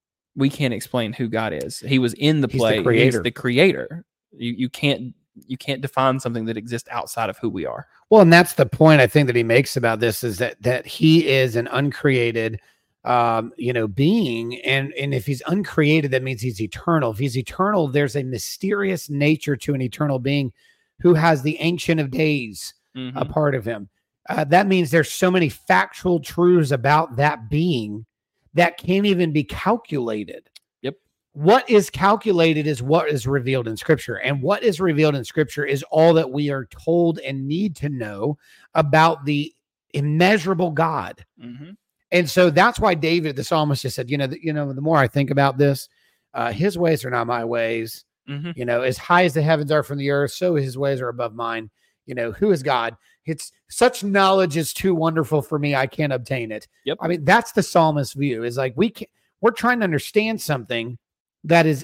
We can't explain who God is. He was in the He's play. the creator. He's the creator. You, you can't you can't define something that exists outside of who we are. Well, and that's the point I think that he makes about this is that that he is an uncreated, um, you know, being, and and if he's uncreated, that means he's eternal. If he's eternal, there's a mysterious nature to an eternal being who has the Ancient of Days Mm-hmm. a part of him. Uh, that means there's so many factual truths about that being that can't even be calculated. Yep. What is calculated is what is revealed in Scripture. And what is revealed in Scripture is all that we are told and need to know about the immeasurable God. Mm-hmm. And so that's why David, the psalmist, just said, you know, the, you know, the more I think about this, uh, his ways are not my ways. Mm-hmm. You know, as high as the heavens are from the earth, so his ways are above mine. You know, who is God? It's such knowledge is too wonderful for me. I can't obtain it. Yep. I mean, that's the psalmist's view, is like, we can, we're trying to understand something that is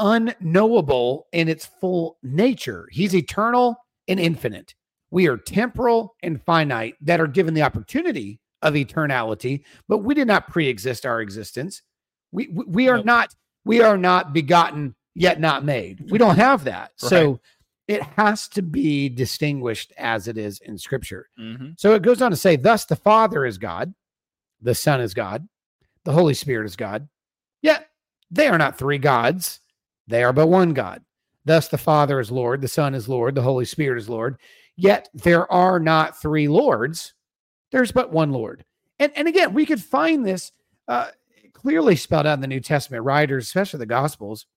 unknowable in its full nature. He's eternal and infinite. We are temporal and finite that are given the opportunity of eternality, but we did not pre-exist our existence. We, we, we are Nope. not, we are not begotten yet not made. We don't have that. Right. So it has to be distinguished as it is in Scripture. Mm-hmm. So it goes on to say, thus the Father is God, the Son is God, the Holy Spirit is God. Yet they are not three gods. They are but one God. Thus the Father is Lord, the Son is Lord, the Holy Spirit is Lord. Yet there are not three Lords. there's but one Lord. And, and again, we could find this uh, clearly spelled out in the New Testament writers, especially the Gospels.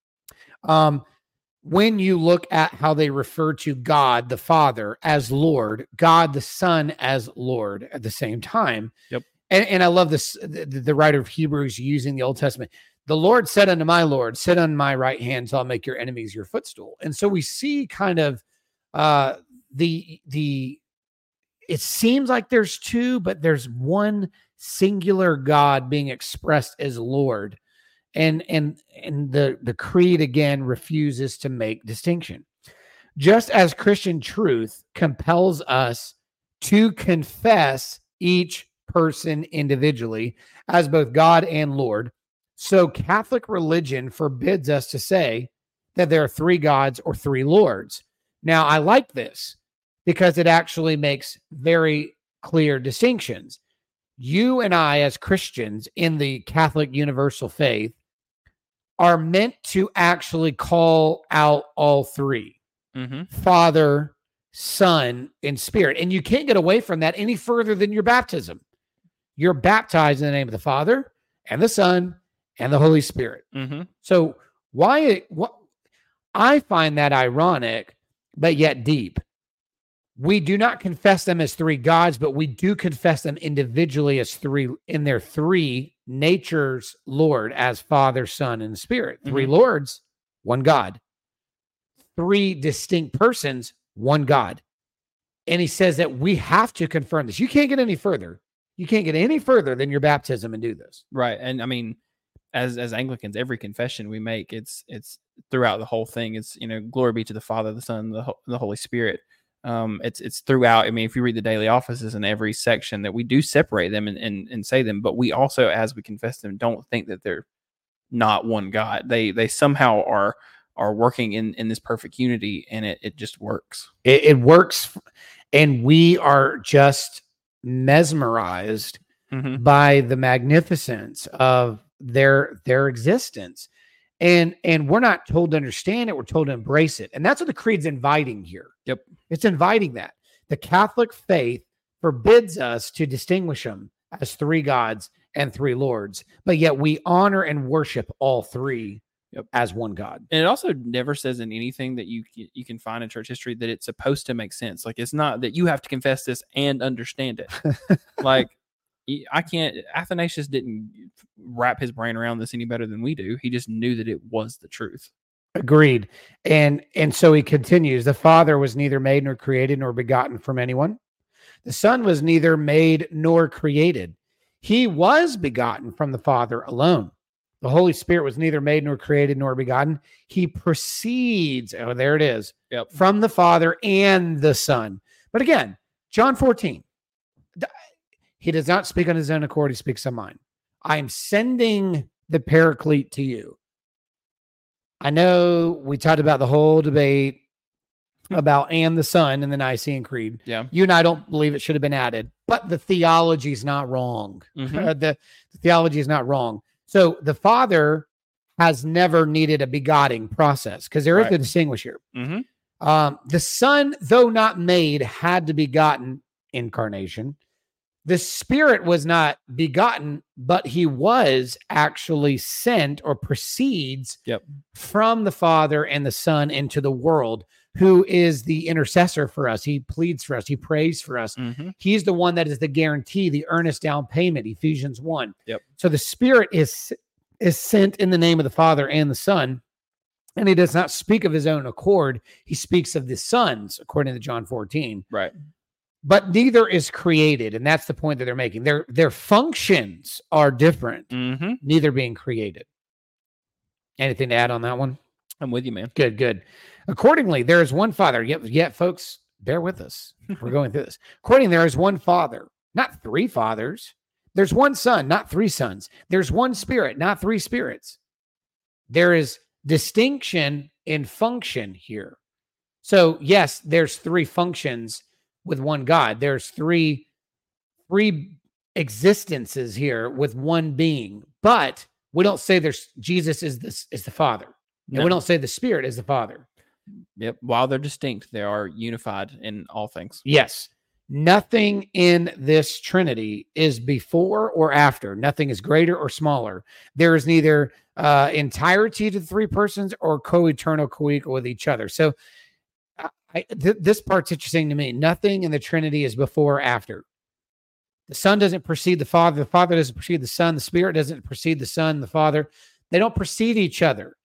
Um, when you look at how they refer to God the Father as Lord, God the Son as Lord at the same time. Yep. And, and I love this, the, the writer of Hebrews using the Old Testament. The Lord said unto my Lord, sit on my right hand, so I'll make your enemies your footstool. And so we see kind of uh, the, the, it seems like there's two, but there's one singular God being expressed as Lord. And, and, and the, the creed again refuses to make distinction. Just as Christian truth compels us to confess each person individually as both God and Lord, so Catholic religion forbids us to say that there are three gods or three lords. Now, I like this because it actually makes very clear distinctions. You and I, as Christians in the Catholic universal faith, are meant to actually call out all three. Mm-hmm. Father, Son, and Spirit. And you can't get away from that any further than your baptism. You're baptized in the name of the Father and the Son and the Holy Spirit. Mm-hmm. So why, what I find that ironic, but yet deep. We do not confess them as three gods, but we do confess them individually as three in their three natures, Lord, as Father, Son, and Spirit. Three Mm-hmm. lords, one God. Three distinct persons, one God. And he says that we have to confirm this. You can't get any further. You can't get any further than your baptism and do this. Right. And I mean, as as Anglicans, every confession we make, it's it's throughout the whole thing. It's, you know, glory be to the Father, the Son, the the Holy Spirit. Um, it's it's throughout. I mean, if you read the daily offices in every section, that we do separate them and, and and say them, but we also, as we confess them, don't think that they're not one God. They they somehow are are working in in this perfect unity, and it it just works. It, it works, and we are just mesmerized Mm-hmm. by the magnificence of their their existence. And and we're not told to understand it, we're told to embrace it. And that's what the creed's inviting here. Yep. It's inviting that. The Catholic faith forbids us to distinguish them as three gods and three lords, but yet we honor and worship all three Yep. as one God. And it also never says in anything that you you can find in church history that it's supposed to make sense. Like, it's not that you have to confess this and understand it. Like, I can't, Athanasius didn't wrap his brain around this any better than we do. He just knew that it was the truth. Agreed. And and so he continues, the Father was neither made nor created nor begotten from anyone. The Son was neither made nor created. He was begotten from the Father alone. The Holy Spirit was neither made nor created nor begotten. He proceeds, oh, there it is, Yep. from the Father and the Son. But again, John fourteen, he does not speak on his own accord. He speaks on mine. I am sending the Paraclete to you. I know we talked about the whole debate about and the Son in the Nicene Creed. Yeah. You and I don't believe it should have been added, but the theology is not wrong. Mhm. Uh, the, the theology is not wrong. So the Father has never needed a begetting process because there is Right. a distinguish here. Mm-hmm. Um, the Son, though not made, had to be begotten, incarnation. The Spirit was not begotten, but he was actually sent or proceeds Yep. from the Father and the Son into the world, who is the intercessor for us. He pleads for us. He prays for us. Mm-hmm. He's the one that is the guarantee, the earnest down payment, Ephesians one. Yep. So the Spirit is, is sent in the name of the Father and the Son, and he does not speak of his own accord. He speaks of the sons, according to John fourteen. Right. But neither is created, and that's the point that they're making. Their their functions are different, Mm-hmm. neither being created. Anything to add on that one? I'm with you, man. Good, good. Accordingly, there is one Father. Yet, yet, folks, bear with us. We're going through this. According, there is one Father, not three fathers. There's one Son, not three sons. There's one Spirit, not three spirits. There is distinction in function here. So, yes, there's three functions with one God. There's three, three existences here with one being, but we don't say there's Jesus is this is the Father. And No. we don't say the Spirit is the Father. Yep. While they're distinct, they are unified in all things. Yes. Nothing in this Trinity is before or after. Nothing is greater or smaller. There is neither uh, entirety to the three persons or co-eternal, co-equal with each other. So I, th- this part's interesting to me. Nothing in the Trinity is before or after. The Son doesn't precede the Father. The Father doesn't precede the Son. The Spirit doesn't precede the Son, the Father. They don't precede each other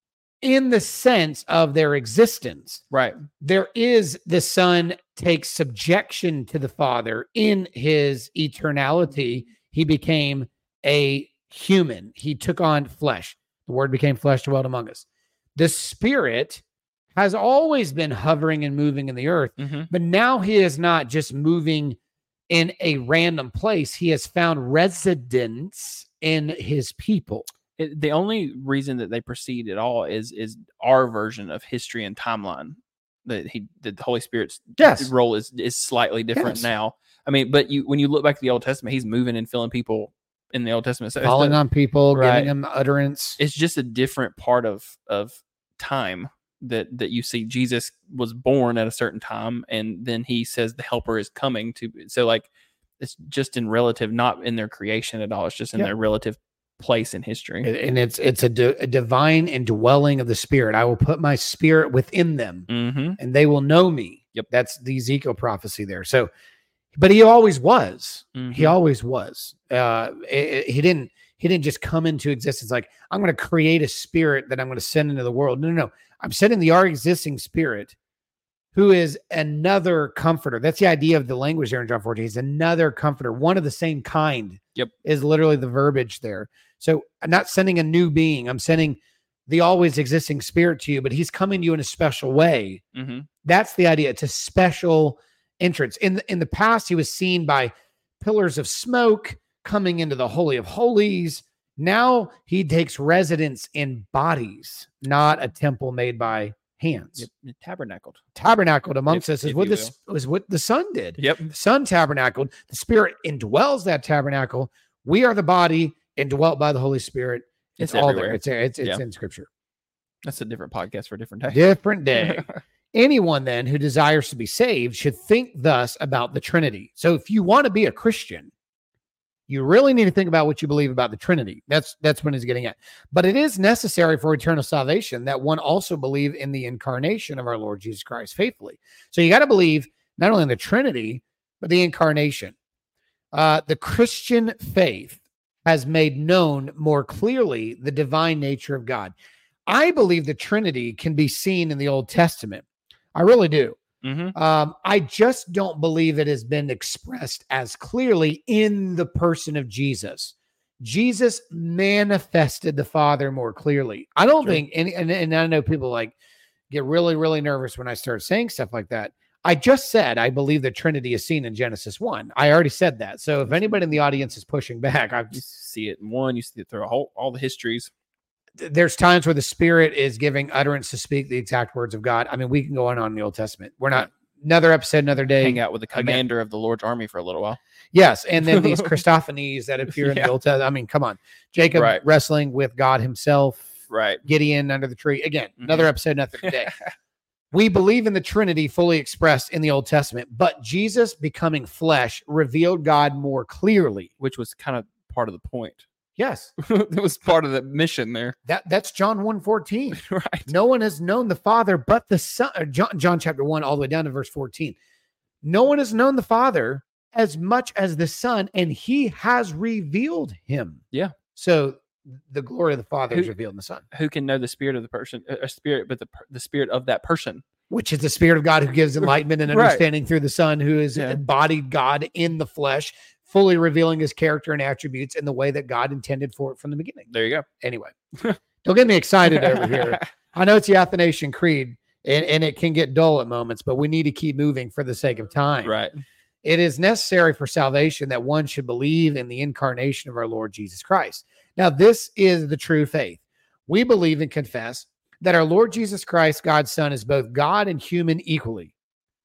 in the sense of their existence. Right. There is the Son takes subjection to the Father in his eternality. He became a human. He took on flesh. The Word became flesh, dwelt among us. The Spirit has always been hovering and moving in the earth, Mm-hmm. but now he is not just moving in a random place. He has found residence in his people. It, the only reason that they proceed at all is is our version of history and timeline. That he, that the Holy Spirit's Yes. role is is slightly different Yes. now. I mean, but you when you look back to the Old Testament, he's moving and filling people in the Old Testament. So it's Falling the- on people, Right. giving them utterance. it's just a different part of of time that that you see. Jesus was born at a certain time, and then he says the Helper is coming to. So like, it's just in relative, not in their creation at all. It's just in Yeah. their relative place in history. And it's it's a, di- a divine indwelling of the Spirit. I will put my Spirit within them, Mm-hmm. and they will know me. Yep. That's the Ezekiel prophecy there. So, but he always was. Mm-hmm. He always was. Uh, it- it- he didn't. He didn't just come into existence like I'm going to create a spirit that I'm going to send into the world. No, no, no. I'm sending the already existing Spirit, who is another comforter. That's the idea of the language there in John fourteen. He's another comforter, one of the same kind. Yep. Is literally the verbiage there. So I'm not sending a new being. I'm sending the always existing Spirit to you, but he's coming to you in a special way. Mm-hmm. That's the idea. It's a special entrance. In the, in the past, he was seen by pillars of smoke coming into the Holy of Holies. Now he takes residence in bodies, not a temple made by hands. Yep. Tabernacled. Tabernacled amongst If- us is if what you this was what the Son did. Yep. The Son tabernacled. The Spirit indwells that tabernacle. We are the body indwelt by the Holy Spirit. It's, It's all everywhere. there. It's it's, it's Yeah. in Scripture. That's a different podcast for a different day. Different day. Anyone then who desires to be saved should think thus about the Trinity. So if you want to be a Christian, you really need to think about what you believe about the Trinity. That's that's what he's getting at. But it is necessary for eternal salvation that one also believe in the incarnation of our Lord Jesus Christ faithfully. So you got to believe not only in the Trinity, but the incarnation. Uh, the Christian faith has made known more clearly the divine nature of God. I believe the Trinity can be seen in the Old Testament. I really do. Mm-hmm. Um, I just don't believe it has been expressed as clearly in the person of Jesus. Jesus manifested the Father more clearly. I don't Sure. think, any, and, and I know people like get really, really nervous when I start saying stuff like that. I just said I believe the Trinity is seen in Genesis one. I already said that. So if anybody in the audience is pushing back, I've You see it in one. You see it through a whole, all the histories. there's times where the Spirit is giving utterance to speak the exact words of God. I mean, we can go on on the Old Testament. We're not another episode, another day. Hang out with the commander of the Lord's army for a little while. Yes, and then these Christophanies that appear in Yeah. the Old Testament. I mean, come on, Jacob Right. wrestling with God Himself, Right. Gideon under the tree. Again, Mhm. another episode, another day. We believe in the Trinity fully expressed in the Old Testament, but Jesus becoming flesh revealed God more clearly. Which was kind of part of the point. Yes, It was part of the mission there. that that's John one fourteen. Right. No one has known the Father but the Son. uh, John, John chapter one, all the way down to verse fourteen. No one has known the Father as much as the Son, and He has revealed Him. Yeah. So the glory of the Father is Who- revealed in the Son, Who can know the spirit of the person, a spirit, but the per- the spirit of that person? which is the Spirit of God who gives enlightenment and Right. understanding through the Son, who is Yeah. embodied God in the flesh, fully revealing His character and attributes in the way that God intended for it from the beginning. There you go. Anyway, don't get me excited over here. I know it's the Athanasian Creed, and, and it can get dull at moments, but we need to keep moving for the sake of time. Right. It is necessary for salvation that one should believe in the incarnation of our Lord Jesus Christ. Now, this is the true faith. We believe and confess that our Lord Jesus Christ, God's Son, is both God and human equally.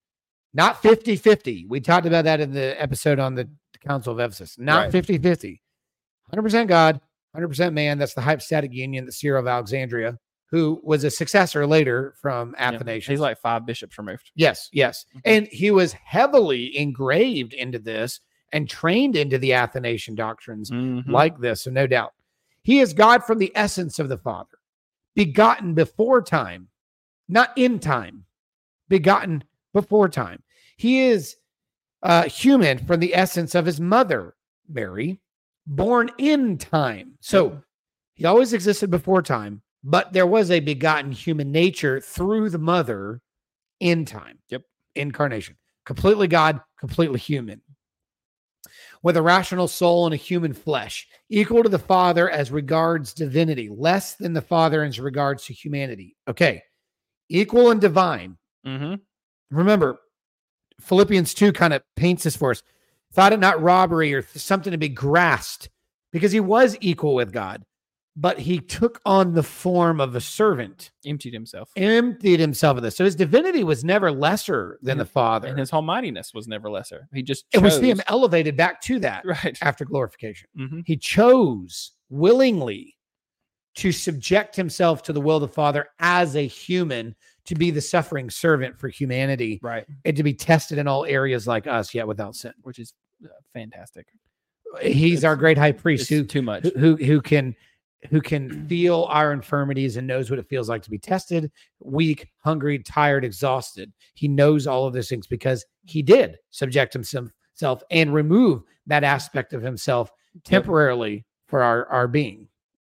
Not fifty-fifty. We talked about that in the episode on the Council of Ephesus. Not Right. fifty-fifty. one hundred percent God, one hundred percent man. That's the hypostatic union that Cyril of Alexandria, who was a successor later from Athanasius. Yeah, he's like five bishops removed. Yes, yes. Mhm. And he was heavily engraved into this and trained into the Athanasian doctrines Mhm. like this, so no doubt. He is God from the essence of the Father, begotten before time, not in time, begotten before time. He is uh, human from the essence of his mother, Mary, born in time. So he always existed before time, but there was a begotten human nature through the mother in time. Yep. Incarnation. Completely God, completely human. With a rational soul and a human flesh, equal to the Father as regards divinity, less than the Father as regards to humanity. Okay. Equal and divine. Mm-hmm. Remember, Philippians two kind of paints this for us. Thought it not robbery or something to be grasped, because he was equal with God, but he took on the form of a servant, Emptied himself. emptied himself of this. So his divinity was never lesser than the Father. And his almightiness was never lesser. He just It was chose- him elevated back to that Right. after glorification. Mm-hmm. He chose willingly to subject himself to the will of the Father as a human, to be the suffering servant for humanity, Right. and to be tested in all areas like us, yet without sin. Which is uh, fantastic. He's It's- our great high priest It's who, too much. who, who can, who can feel our infirmities and knows what it feels like to be tested, weak, hungry, tired, exhausted. He knows all of those things because he did subject himself and remove that aspect of himself temporarily for our, our being.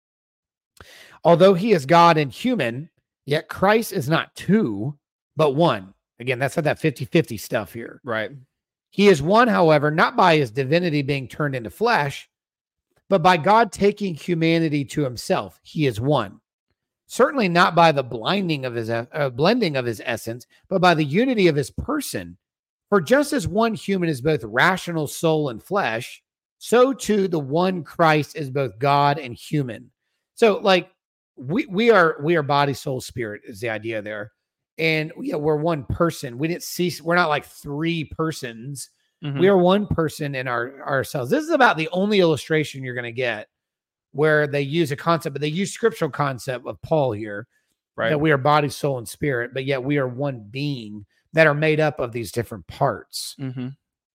Although he is God and human, yet Christ is not two, but one. Again, that's not that fifty-fifty stuff here. Right. He is one, however, not by his divinity being turned into flesh, but by God taking humanity to himself. He is one. Certainly not by the blinding of his uh, blending of his essence, but by the unity of his person. For just as one human is both rational soul and flesh, so too the one Christ is both God and human. So, like, we we are we are body, soul, spirit is the idea there. And yeah, we're one person. We didn't see, we're not like three persons. Mhm. We are one person in our ourselves. This is about the only illustration you're going to get where they use a concept, but they use scriptural concept of Paul here, Right. that we are body, soul, and spirit, but yet we are one being that are made up of these different parts. Mm-hmm.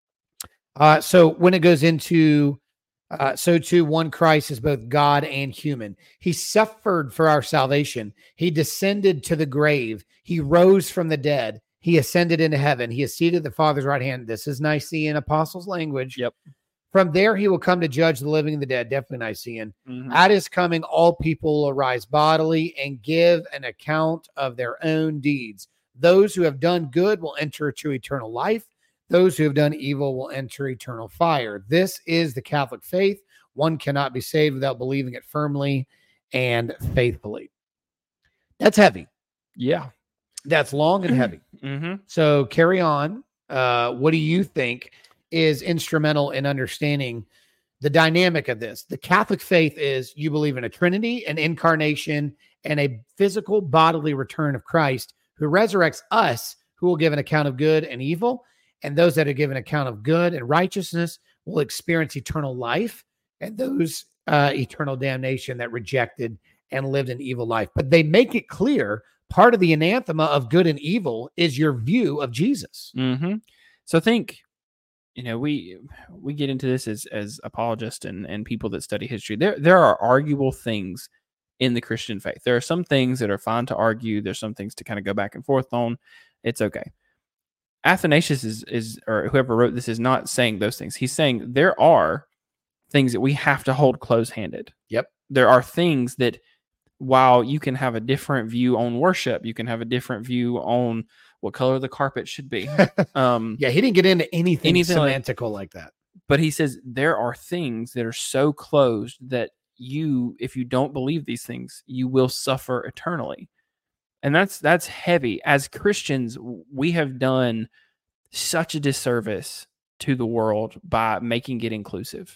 Uh, so when it goes into, uh, so too one Christ is both God and human. He suffered for our salvation. He descended to the grave. He rose from the dead. He ascended into heaven. He is seated at the Father's right hand. This is Nicene apostles' language. Yep. From there, he will come to judge the living and the dead. Definitely Nicene. Mm-hmm. At his coming, all people will arise bodily and give an account of their own deeds. Those who have done good will enter into eternal life. Those who have done evil will enter eternal fire. This is the Catholic faith. One cannot be saved without believing it firmly and faithfully. That's heavy. Yeah. That's long and heavy. Mm-hmm. So carry on. Uh, what do you think is instrumental in understanding the dynamic of this? The Catholic faith is you believe in a Trinity, an incarnation, and a physical bodily return of Christ who resurrects us, who will give an account of good and evil. And those that are given account of good and righteousness will experience eternal life, and those uh, eternal damnation that rejected and lived an evil life. But they make it clear part of the anathema of good and evil is your view of Jesus. Mm-hmm. So I think, you know, we we get into this as as apologists and, and people that study history. There there are arguable things in the Christian faith. There are some things that are fine to argue. There's some things to kind of go back and forth on. It's okay. Athanasius is is or whoever wrote this is not saying those things. He's saying there are things that we have to hold close-handed. Yep. There are things that while you can have a different view on worship, you can have a different view on what color the carpet should be. Um, Yeah, he didn't get into anything, Anything like- semantical like, that. but he says there are things that are so closed that you, if you don't believe these things, you will suffer eternally. And that's that's heavy. As Christians, we have done such a disservice to the world by making it inclusive.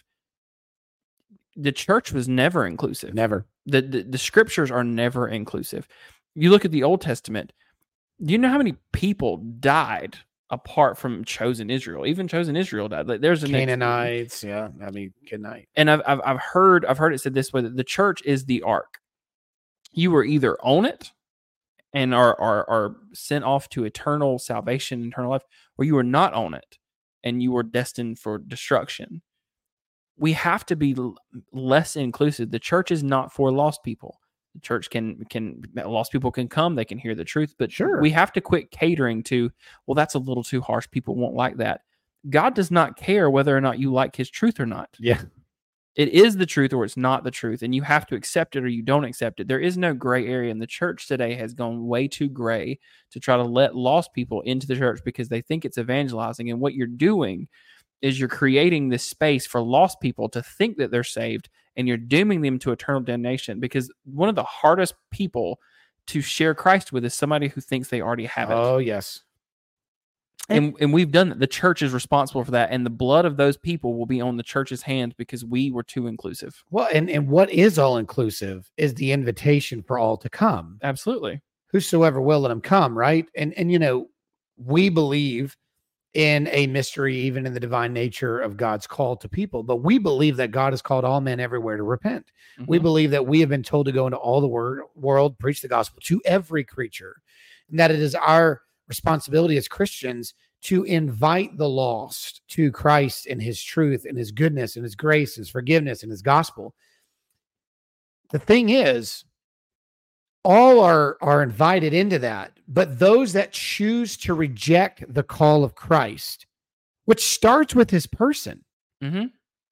The church was never inclusive. Never. The, the the scriptures are never inclusive. You look at the Old Testament. Do you know how many people died apart from chosen Israel? Even chosen Israel died. Like, there's a Canaanites. Yeah. I mean, good night. and I've, I've I've heard I've heard it said this way, that the church is the ark. you were either on it and are, are, are sent off to eternal salvation, eternal life, or you were not on it and you were destined for destruction. We have to be l- less inclusive. The church is not for lost people. The church can, can lost people can come, they can hear the truth, but Sure. we have to quit catering to, well, that's a little too harsh. People won't like that. God does not care whether or not you like his truth or not. Yeah. It is the truth or it's not the truth, and you have to accept it or you don't accept it. There is no gray area, and the church today has gone way too gray to try to let lost people into the church because they think it's evangelizing. And what you're doing is you're creating this space for lost people to think that they're saved, and you're dooming them to eternal damnation, because one of the hardest people to share Christ with is somebody who thinks they already have it. Oh, yes. And, and we've done that. The church is responsible for that. And the blood of those people will be on the church's hands because we were too inclusive. Well, and, and what is all inclusive is the invitation for all to come. Absolutely. Whosoever will, let him come, right? And, and you know, we believe in a mystery, even in the divine nature of God's call to people. But we believe that God has called all men everywhere to repent. Mm-hmm. We believe that we have been told to go into all the wor- world, preach the gospel to every creature, and that it is our responsibility as Christians to invite the lost to Christ and his truth and his goodness and his grace, his forgiveness and his gospel. The thing is, all are, are invited into that, but those that choose to reject the call of Christ, which starts with his person. Mm-hmm.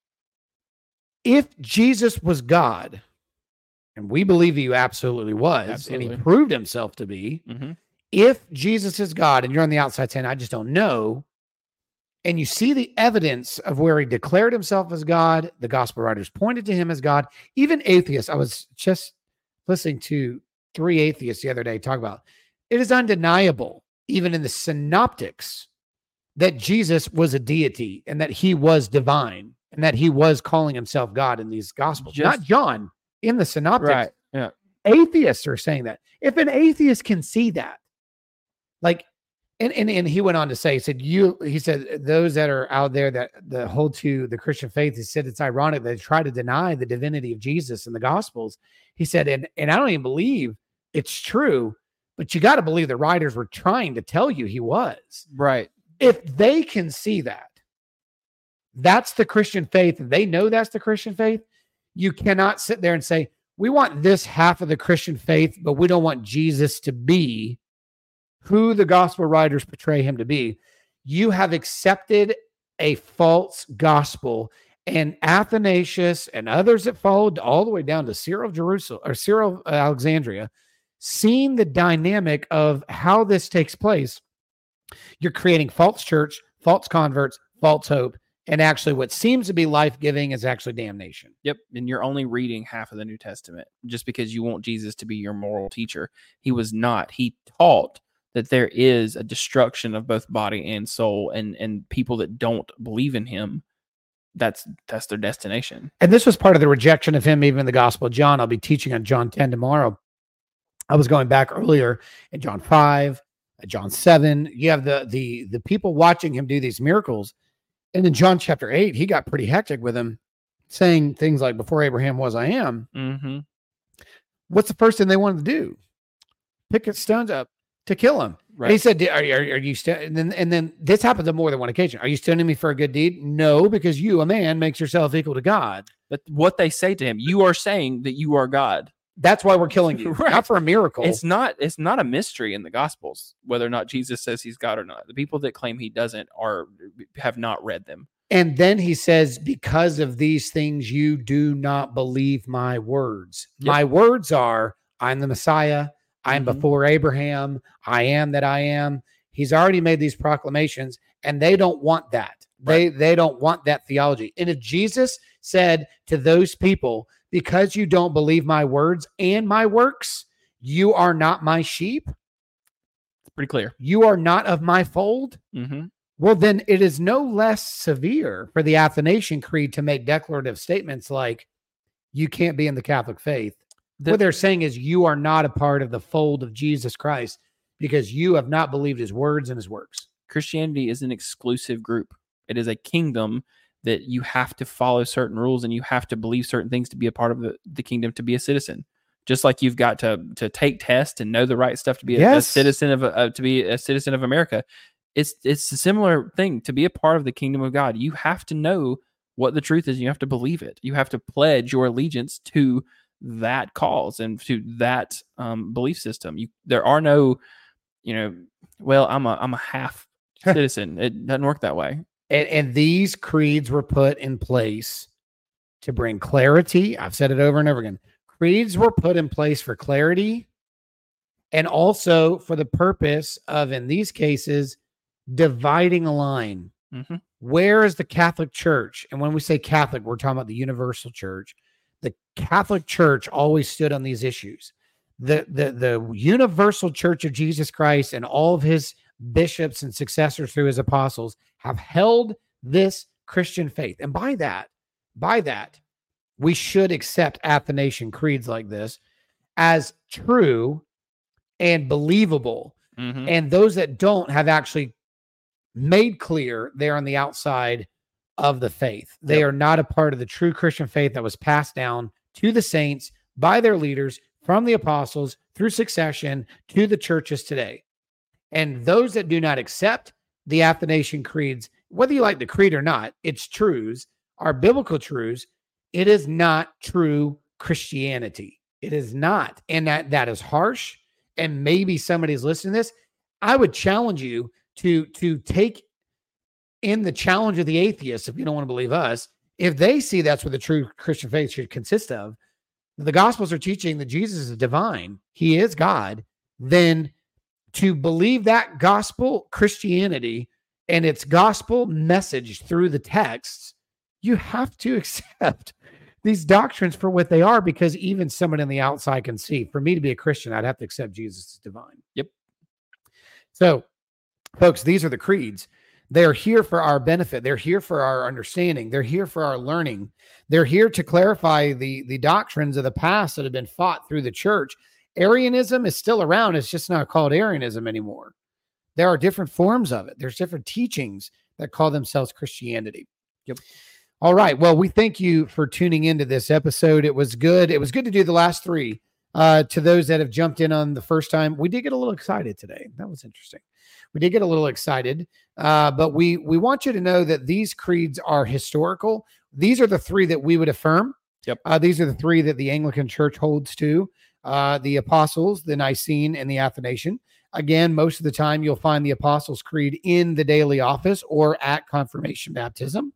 If Jesus was God, and we believe he absolutely was, Absolutely. and he proved himself to be, mm-hmm. if Jesus is God and you're on the outside saying, I just don't know, and you see the evidence of where he declared himself as God, the gospel writers pointed to him as God, even atheists. I was just listening to three atheists the other day talk about, it is undeniable, even in the synoptics, that Jesus was a deity and that he was divine and that he was calling himself God in these gospels. Just, not John, in the synoptics. Right. Yeah. Atheists are saying that. If an atheist can see that, like, and, and, and he went on to say, he said, you, he said, those that are out there that, that hold to the Christian faith, he said, it's ironic they try to deny the divinity of Jesus in the gospels. He said, and, and I don't even believe it's true, but you got to believe the writers were trying to tell you he was. Right. If they can see that, that's the Christian faith. They know that's the Christian faith. You cannot sit there and say, we want this half of the Christian faith, but we don't want Jesus to be who the gospel writers portray him to be. You have accepted a false gospel, and Athanasius and others that followed all the way down to Cyril of Jerusalem or Cyril of Alexandria, seeing the dynamic of how this takes place. You're creating false church, false converts, false hope, and actually what seems to be life-giving is actually damnation. Yep. And you're only reading half of the New Testament just because you want Jesus to be your moral teacher. He was not. He taught that there is a destruction of both body and soul, and, and people that don't believe in him, that's that's their destination. And this was part of the rejection of him, even in the Gospel of John. I'll be teaching on John ten tomorrow. I was going back earlier in John five, John seven. You have the the the people watching him do these miracles. And in John chapter eight, he got pretty hectic with him, saying things like, before Abraham was, I am. Mm-hmm. What's the first thing they wanted to do? Pick his stones up to kill him. Right. And he said, are, are, are you st-? And then, and then this happens on more than one occasion. Are you stoning me for a good deed? No, because you, a man, makes yourself equal to God. But what they say to him, you are saying that you are God. That's why we're killing you. Right. Not for a miracle. It's not, it's not a mystery in the Gospels, whether or not Jesus says he's God or not. The people that claim he doesn't are, have not read them. And then he says, because of these things, you do not believe my words. Yep. My words are, I'm the Messiah. I'm mm-hmm. before Abraham. I am that I am. He's already made these proclamations, and they don't want that. Right. They, they don't want that theology. And if Jesus said to those people, because you don't believe my words and my works, you are not my sheep. It's pretty clear. You are not of my fold. Mm-hmm. Well, then it is no less severe for the Athanasian Creed to make declarative statements like, you can't be in the Catholic faith. The, what they're saying is you are not a part of the fold of Jesus Christ because you have not believed his words and his works. Christianity is an exclusive group. It is a kingdom that you have to follow certain rules and you have to believe certain things to be a part of the, the kingdom, to be a citizen. just like you've got to to take tests and know the right stuff to be a, Yes. a citizen of uh, to be a citizen of America. It's it's a similar thing to be a part of the kingdom of God. You have to know what the truth is. You have to believe it. You have to pledge your allegiance to that cause and to that um, belief system. You there are no, you know, well, I'm a I'm a half citizen. It doesn't work that way. And, and these creeds were put in place to bring clarity. I've said it over and over again. Creeds were put in place for clarity and also for the purpose of, in these cases, dividing a line. Mm-hmm. Where is the Catholic Church? And when we say Catholic, we're talking about the universal church. The Catholic Church always stood on these issues. The, the, the universal church of Jesus Christ and all of his bishops and successors through his apostles have held this Christian faith. And by that, by that, we should accept Athanasian creeds like this as true and believable. Mm-hmm. And those that don't have actually made clear they're on the outside of the faith. They Yep. are not a part of the true Christian faith that was passed down to the saints by their leaders from the apostles through succession to the churches today. And those that do not accept the Athanasian creeds, whether you like the creed or not, its truths are biblical truths. It is not true Christianity. It is not. And that, that is harsh. And maybe somebody's listening to this. I would challenge you to, to take in the challenge of the atheists, if you don't want to believe us, if they see that's what the true Christian faith should consist of, the Gospels are teaching that Jesus is divine, he is God, then to believe that gospel Christianity and its gospel message through the texts, you have to accept these doctrines for what they are, because even someone on the outside can see. For me to be a Christian, I'd have to accept Jesus as divine. Yep. So, folks, these are the creeds. They're here for our benefit. They're here for our understanding. They're here for our learning. They're here to clarify the, the doctrines of the past that have been fought through the church. Arianism is still around. It's just not called Arianism anymore. There are different forms of it. There's different teachings that call themselves Christianity. Yep. All right. Well, we thank you for tuning into this episode. It was good. It was good to do the last three. Uh, to those that have jumped in on the first time, we did get a little excited today. That was interesting. We did get a little excited, uh, but we we want you to know that these creeds are historical. These are the three that we would affirm. Yep. Uh, these are the three that the Anglican Church holds to: uh, the Apostles, the Nicene, and the Athanasian. Again, most of the time you'll find the Apostles' Creed in the daily office or at confirmation baptism.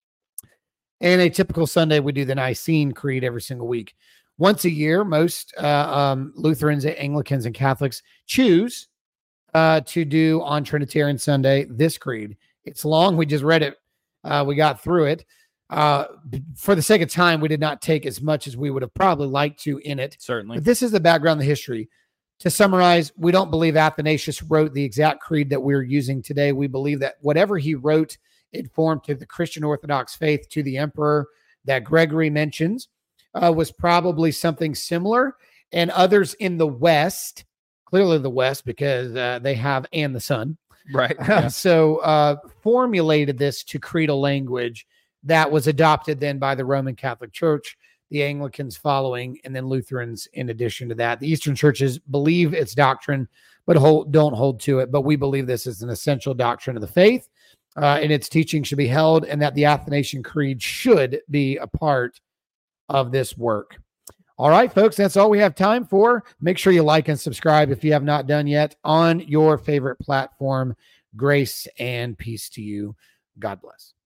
And a typical Sunday, we do the Nicene Creed every single week. Once a year, most uh, um, Lutherans, Anglicans, and Catholics choose uh, to do on Trinitarian Sunday this creed. It's long. We just read it. Uh, we got through it. Uh, for the sake of time, we did not take as much as we would have probably liked to in it. Certainly. But this is the background, the history. To summarize, we don't believe Athanasius wrote the exact creed that we're using today. We believe that whatever he wrote, it formed to the Christian Orthodox faith, to the emperor that Gregory mentions, uh, was probably something similar. And others in the West, clearly the West, because uh, they have and the Son. Right. Yeah. so uh, formulated this to creedal language that was adopted then by the Roman Catholic Church, the Anglicans following, and then Lutherans in addition to that. The Eastern churches believe its doctrine, but hold, don't hold to it. But we believe this is an essential doctrine of the faith, uh, and its teaching should be held, and that the Athanasian Creed should be a part of this work. All right, folks, that's all we have time for. Make sure you like and subscribe if you have not done yet on your favorite platform. Grace and peace to you. God bless.